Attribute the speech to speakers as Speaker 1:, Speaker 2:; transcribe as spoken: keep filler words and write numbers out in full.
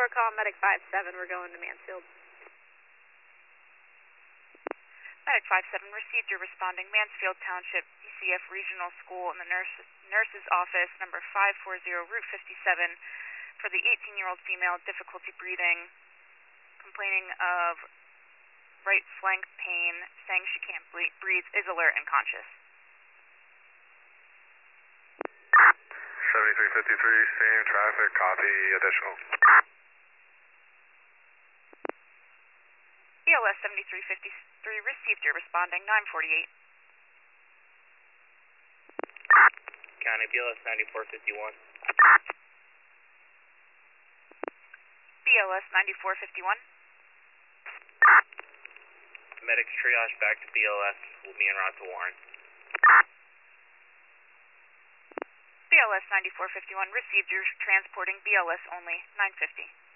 Speaker 1: call, Medic five seven, we're going to Mansfield.
Speaker 2: Medic five seven received your responding Mansfield Township D C F Regional School in the nurse, nurse's office, number five four zero, Route fifty-seven, for the eighteen-year-old female, difficulty breathing, complaining of right flank pain, saying she can't ble- breathe, is alert and conscious.
Speaker 3: seventy-three fifty-three, same traffic, copy, additional.
Speaker 2: B L S seventy-three fifty-three received your responding nine forty-eight.
Speaker 4: County B L S ninety-four fifty-one.
Speaker 2: B L S ninety-four fifty-one.
Speaker 4: Medics triage back to B L S, will be en route to Warren.
Speaker 2: B L S ninety-four fifty-one received your transporting B L S only nine fifty.